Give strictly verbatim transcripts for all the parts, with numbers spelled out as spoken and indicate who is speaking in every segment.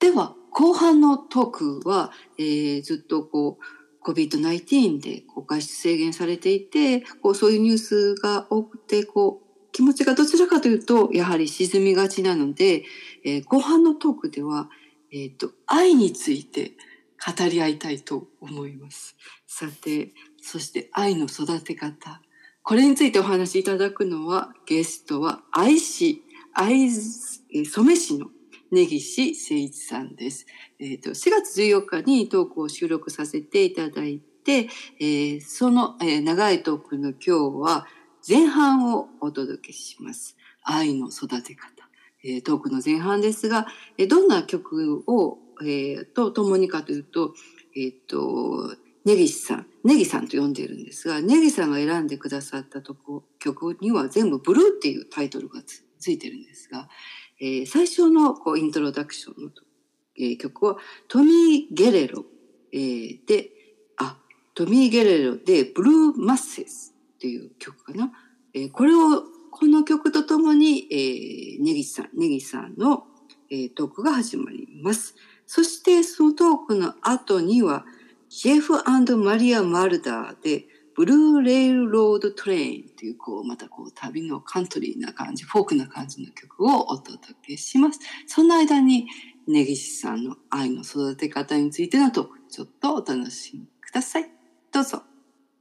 Speaker 1: では後半のトークは、えー、ずっとこう コビッドナインティーン でこう外出制限されていて、こうそういうニュースが多くて、こう気持ちがどちらかというとやはり沈みがちなので、えー、後半のトークでは、えーと、愛について語り合いたいと思います。さて、そして愛の育て方、これについてお話しいただくのは、ゲストは愛師、愛染め師の根岸誠一さんです。えっと、しがつじゅうよっかにトークを収録させていただいて、えー、その、えー、長いトークの今日は前半をお届けします。愛の育て方。えー、トークの前半ですが、えー、どんな曲を、えー、と共にかというと、えっと、根岸さん、根岸さんと呼んでいるんですが、根岸さんが選んでくださったとこ曲には全部ブルーっていうタイトルが つ, ついてるんですが、えー、最初のこうイントロダクションの、えー、曲はトミー・ゲレロ、えー、で、あ、トミー・ゲレロでブルー・マッセスっていう曲かな。えー、これを、この曲とともに、えー、根岸さん、根岸さんの、えー、トークが始まります。そしてそのトークの後には、ジェフ&マリア・マルダーでブルーレイルロードトレインっていう、こう、またこう、旅のカントリーな感じ、フォークな感じの曲をお届けします。その間に、根岸さんの愛の育て方についてのトーク、ちょっとお楽しみください。どうぞ。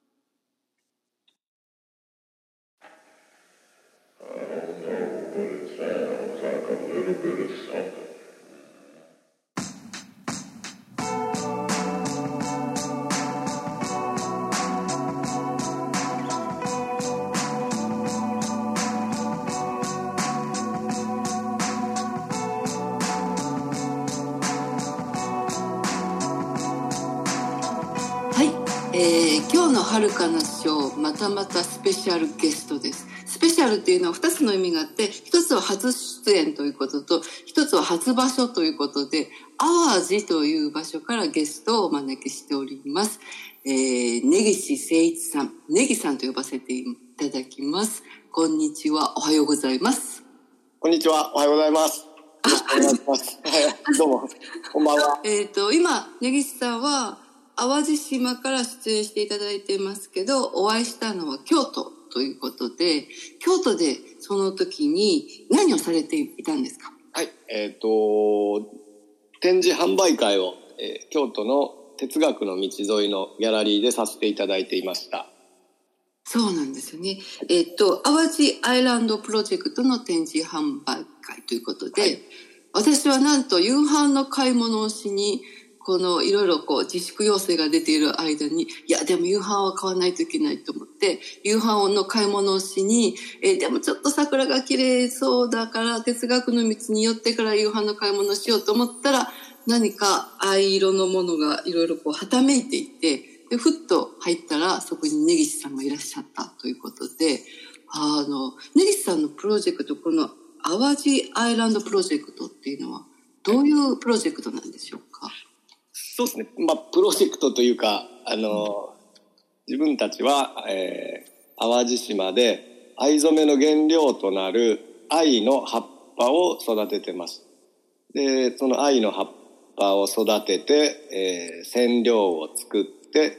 Speaker 1: えー、今日のはるかなショー、またまたスペシャルゲストです。スペシャルっていうのはふたつの意味があって、ひとつは初出演ということと、ひとつは初場所ということで、淡路という場所からゲストをお招きしております。えー、根岸誠一さん、根岸さんと呼ばせていただきます。こんにちは、おはようございます。
Speaker 2: こんにちは、おはようございます。よろしくお願いします。どうも、こんばんは。
Speaker 1: えっと、今、根岸さんは、淡路島から出演していただいていますけど、お会いしたのは京都ということで、京都でその時に何をされていたんですか？
Speaker 2: はい、えっと、展示販売会を、えー、京都の哲学の道沿いのギャラリーでさせていただいていました。
Speaker 1: そうなんですよね。えっと、淡路アイランドプロジェクトの展示販売会ということで、はい、私はなんと夕飯の買い物をしに、このいろいろこう自粛要請が出ている間に、いやでも夕飯は買わないといけないと思って夕飯の買い物をしに、えー、でもちょっと桜が綺麗そうだから哲学の道に寄ってから夕飯の買い物をしようと思ったら、何か藍色のものがいろいろこうはためいていて、でふっと入ったらそこに根岸さんがいらっしゃったということで、あの根岸さんのプロジェクト、この淡路アイランドプロジェクトっていうのはどういうプロジェクトなんでしょうか？
Speaker 2: そうですね、まあ、プロジェクトというか、あの、うん、自分たちは、えー、淡路島で藍染めの原料となる藍の葉っぱを育ててます。で、その藍の葉っぱを育てて、えー、染料を作って、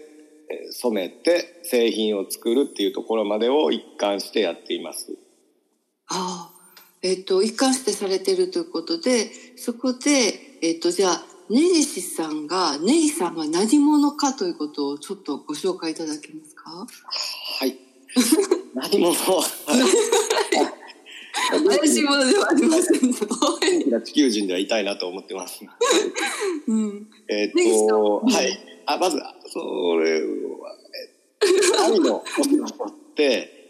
Speaker 2: えー、染めて製品を作るっていうところまでを一貫してやっています。
Speaker 1: ああ、えっと、一貫してされているということで、そこで、えっと、じゃあ、根岸さんが、根岸さんが何者かということをちょっとご紹介いただけますか？
Speaker 2: はい。何者
Speaker 1: 怪しいものではありませんけ
Speaker 2: ど。地球人ではいたいなと思ってます。
Speaker 1: うん、
Speaker 2: えっと、はい。あ、まず、それは、え愛のお仕事って、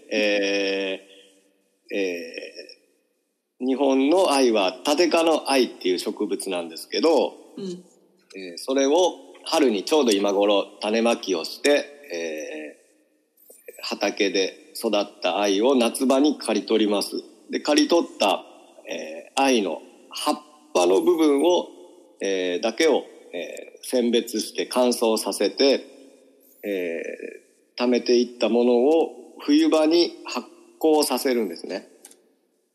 Speaker 2: えー、えー、日本の藍はタデ科の藍っていう植物なんですけど、うん、えー、それを春にちょうど今頃種まきをして、えー、畑で育った藍を夏場に刈り取ります。で、刈り取った、えー、藍の葉っぱの部分を、えー、だけを、えー、選別して乾燥させて、えー、溜めていったものを冬場に発酵させるんですね。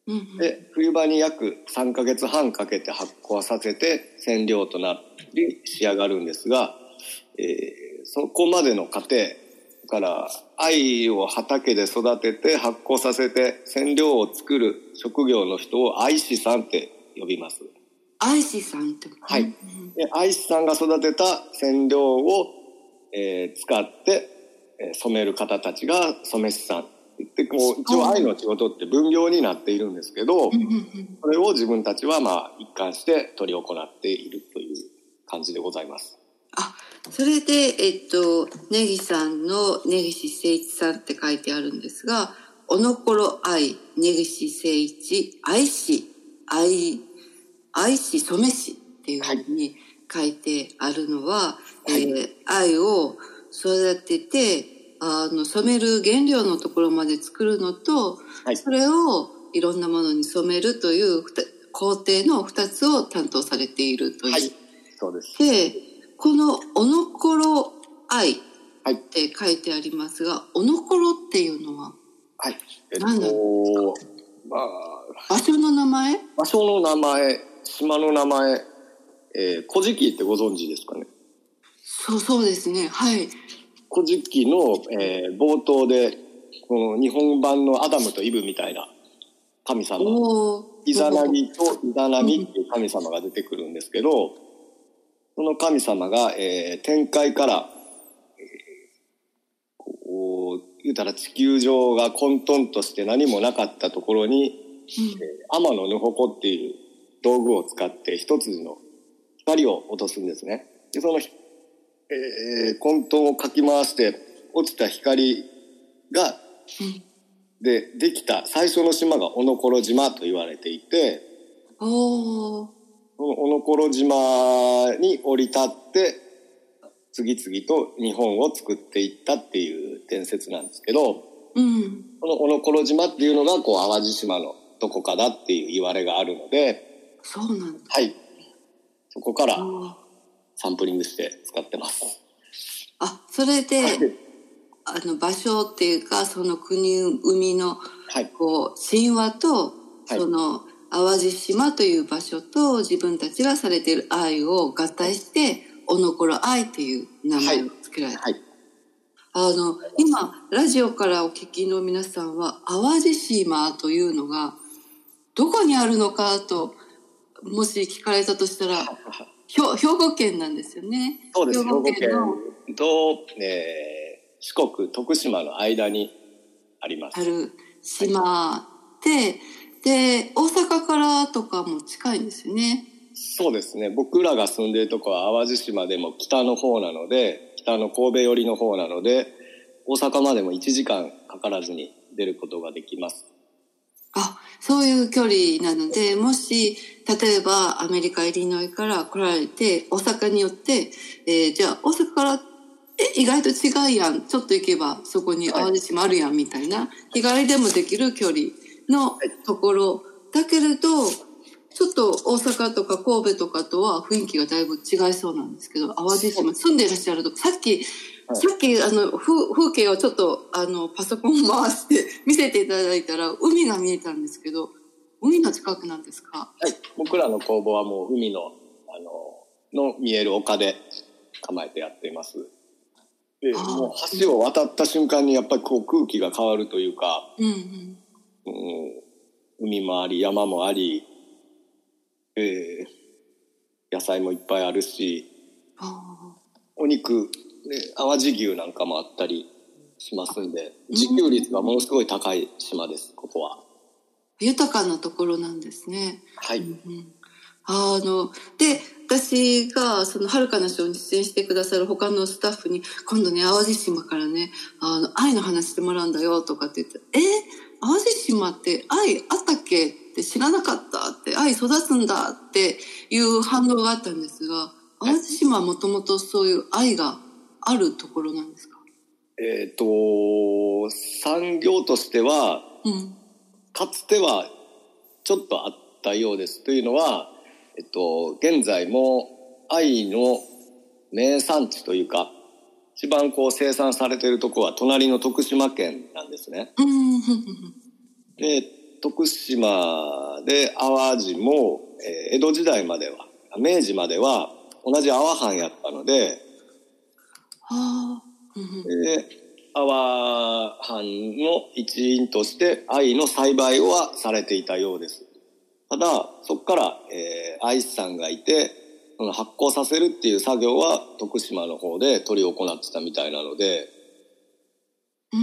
Speaker 1: うんうん、
Speaker 2: で冬場に約さんかげつはんかけて発酵させて染料となり仕上がるんですが、えー、そこまでの過程から藍を畑で育てて発酵させて染料を作る職業の人を藍師さんって呼びます。
Speaker 1: 藍師さんって、
Speaker 2: はい、で藍師さんが育てた染料を、えー、使って染める方たちが染め師さんでこう一応藍の仕事って分業になっているんですけど、それを自分たちはまあ一貫して執り行っているという感じでございます。
Speaker 1: あ、それでえっと根岸さんの根岸誠一さんって書いてあるんですが、おのころ藍根岸誠一藍師藍藍師染め師っていうふうに書いてあるのは、はい、えー、藍を育ててあの染める原料のところまで作るのと、はい、それをいろんなものに染めるという工程のふたつを担当されているという、はい、
Speaker 2: そうです。
Speaker 1: でこのおのころ藍って書いてありますが、はい、おのころっていうのは何なんですか？
Speaker 2: まあ、
Speaker 1: 場所の名前
Speaker 2: 場所の名前島の名前、えー、古事記ってご存知ですかね？
Speaker 1: そうそうですね、はい。
Speaker 2: 古事記の、えー、冒頭でこの日本版のアダムとイブみたいな神様、イザナギとイザナミっていう神様が出てくるんですけど、その神様が、えー、天界から、えー、こう言うたら地球上が混沌として何もなかったところに、うん、えー、天のぬほこっていう道具を使って一筋の光を落とすんですね。でそのえー、混沌をかき回して落ちた光が、うん、でできた最初の島がおのころ島と言われていて、
Speaker 1: お
Speaker 2: そのおのころ島に降り立って次々と日本を作っていったっていう伝説なんですけど、
Speaker 1: うん、
Speaker 2: このおのころ島っていうのがこう淡路島のどこかだっていう言われがあるので、
Speaker 1: そうなんだ。
Speaker 2: はい、そこからサンプリングして使ってます。
Speaker 1: あ、それで、はい、あの場所っていうかその国海のこう神話と、はい、その淡路島という場所と自分たちがされている愛を合体しておのころ愛という名前を付けられた、はいはい、あの今ラジオからお聞きの皆さんは淡路島というのがどこにあるのかともし聞かれたとしたら兵庫県なんですよね。
Speaker 2: そうです。兵庫県と、えー、四国徳島の間にあります。
Speaker 1: ある島で、はい、で大阪からとかも近いんですよね。
Speaker 2: そうですね。僕らが住んでいるところは淡路島でも北の方なので、北の神戸寄りの方なので、大阪までもいちじかんかからずに出ることができます。
Speaker 1: あ、そういう距離なので、もし例えばアメリカイリノイから来られて大阪によって、えー、じゃあ大阪からえ意外と違うやん、ちょっと行けばそこに淡路島あるやんみたいな、日帰りでもできる距離のところだけれど、ちょっと大阪とか神戸とかとは雰囲気がだいぶ違いそうなんですけど、淡路島住んでいらっしゃるとさっきはい、さっきあの 風, 風景をちょっとあのパソコンを回して見せていただいたら海が見えたんですけど、海の近くなんですか？
Speaker 2: はい、僕らの工房はもう海のあのの見える丘で構えてやっています。でもう橋を渡った瞬間にやっぱりこう空気が変わるというか、
Speaker 1: うんうん
Speaker 2: うん、海もあり山もあり、えー、野菜もいっぱいあるし、
Speaker 1: あ
Speaker 2: お肉ね、淡路牛なんかもあったりしますんで、自給率がものすごい高い島です。ここは
Speaker 1: 豊かなところなんですね。
Speaker 2: はい、
Speaker 1: うんうん、あので私がその遥かなショーに出演してくださる他のスタッフに今度ね淡路島からねあの愛の話してもらうんだよとかって言ってえ淡路島って愛あったっけって知らなかったって愛育つんだっていう反応があったんですが、淡路島はもともとそういう愛があるところなんですか？
Speaker 2: えっと産業としては、
Speaker 1: うん、
Speaker 2: かつてはちょっとあったようです。というのは、えっと、現在も藍の名産地というか一番こう生産されているところは隣の徳島県なんですね。
Speaker 1: うん、
Speaker 2: で徳島で淡路も、えー、江戸時代までは明治までは同じ阿波藩やったので、
Speaker 1: はあ、
Speaker 2: で阿波藩の一員として藍の栽培はされていたようです。ただそこから、えー、藍師さんがいてその発酵させるっていう作業は徳島の方で執り行ってたみたいなので、
Speaker 1: うん、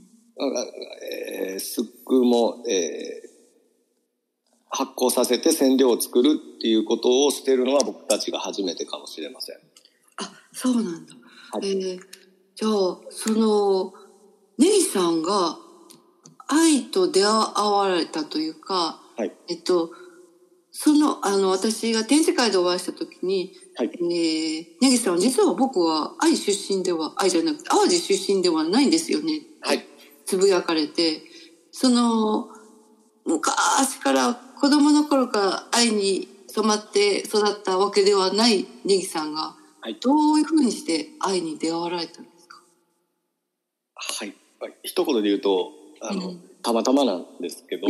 Speaker 2: えー、すっくも、えー、発酵させて染料を作るっていうことをしてるのは僕たちが初めてかもしれません。
Speaker 1: あ、そうなんだ。
Speaker 2: はい、
Speaker 1: えー、じゃあそのネギさんが藍と出会われたというか、
Speaker 2: はい、
Speaker 1: えっとそのあの私が展示会でお会いした時に、
Speaker 2: はい、
Speaker 1: えー、ネギさんは実は僕は藍出身では藍じゃなくて淡路出身ではないんですよね、
Speaker 2: はい、
Speaker 1: つぶやかれて、その昔から子供の頃から藍に染まって育ったわけではないネギさんが、はい、どういうふうにして藍に出会われたんですか？
Speaker 2: はい、一言で言うとあの、うん、たまたまなんですけど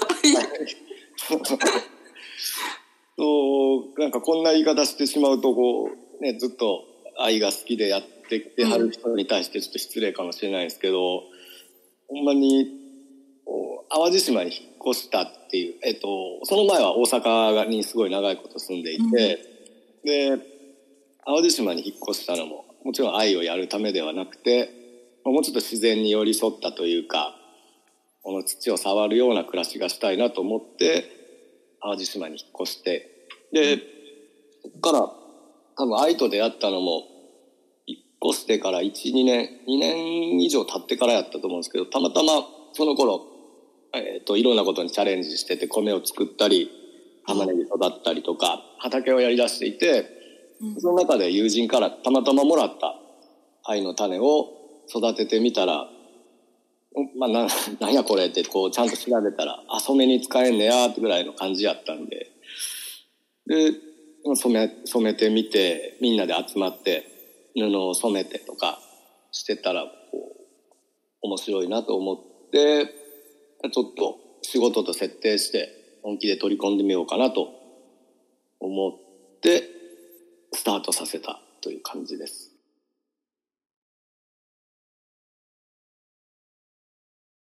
Speaker 2: そうなんかこんな言い方してしまうとこう、ね、ずっと愛が好きでやってきてはる人に対してちょっと失礼かもしれないですけど、うん、ほんまに淡路島に引っ越したっていう、えっと、その前は大阪にすごい長いこと住んでいて、うん、で淡路島に引っ越したのももちろん愛をやるためではなくてもうちょっと自然に寄り添ったというかこの土を触るような暮らしがしたいなと思って淡路島に引っ越してでそこから多分愛と出会ったのも引っ越してから いち,に 年にねん以上経ってからやったと思うんですけどたまたまその頃、えー、といろんなことにチャレンジしてて米を作ったり玉ねぎ育ったりとか畑をやりだしていてその中で友人からたまたまもらった愛の種を育ててみたらまあ、な, なんやこれってこうちゃんと調べたらあ染めに使えんねやってぐらいの感じやったんでで染め、染めてみてみんなで集まって布を染めてとかしてたらこう面白いなと思ってちょっと仕事と設定して本気で取り込んでみようかなと思ってスタートさせたという感じです。